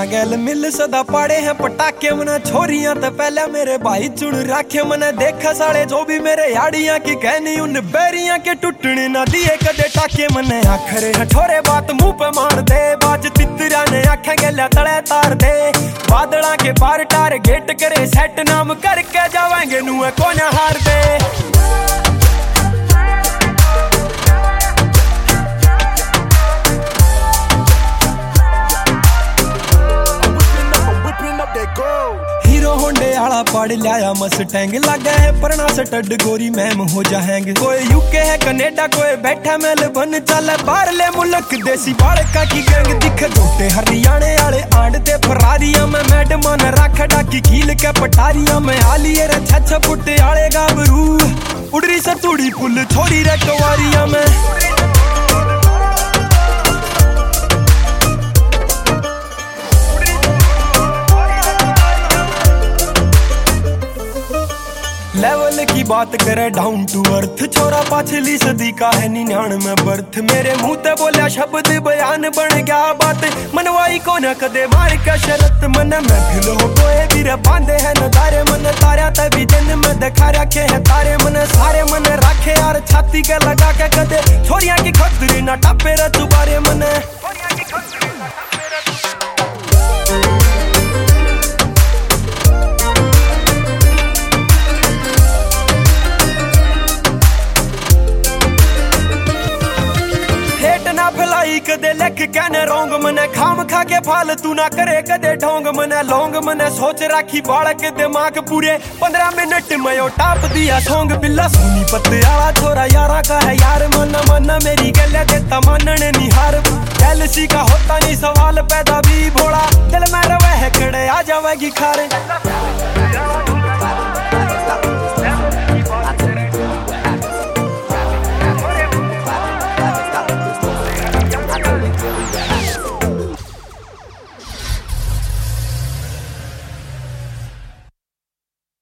यारा गैल मिल सदा पाड़े हैं पटाखे मने छोरियां तो पहले मेरे भाई चुन राखे मने देखा साले जो भी मेरे याड़ियां की कहनी उन बैरियां के टूटने ना दिए कदे टाके मने आखरे हठोरे बात मुंह पे मार दे बाज तितरा ने आखे गैला तले तार दे बादला के पार टारगेट करे सेट नाम करके जावेंगे नुए को ना हार दे। हीरो होंडे आला पड़ लिया मस्टैंग लगा है परना स्टड गोरी मैम हो जाएंग कोई यूके है कनेडा कोई बैठा मेलबर्न चल बाहर ले मुल्क देसी बालका की गैंग दिख जोटे हरियाणे आले आंडते फरारियां में मैडम ने रख डाकी खील के पटारियां में आलिए रे छछ फुटे आले गाबरू उड़री सतुड़ी पुल छोरी रे कवारियां में लेवल की बात करे डाउन टू अर्थ छोरा पाछली सदी का है 99 बर्थ मेरे मुंह ते बोलिया शब्द बयान बन गया बात मनवाई को न कदे मार का शरत मन महफिल हो कोई भी बांधे है नदारे मन तारा तभी दिन में दिखा रखे है तारे मन सारे मन रखे यार छाती के लगा के कदे छोरियां की खतरी ना टापे रे तुबारे मन कदे लिख कहने रोंग मने खाम खा के फालतू ना करे कदे ढोंग मने लोंग मने सोच राखी बाल के दिमाग पूरे 15 मिनट में ओ टाप दिया सोंग बिल्ला सोनी पत्ते आला छोरा यारा का है यार मन मन मेरी गले देता मानने निहार जेलसी का होता नहीं सवाल पैदा भी भोला दिल में रवे है कड़े आ जावेगी खारे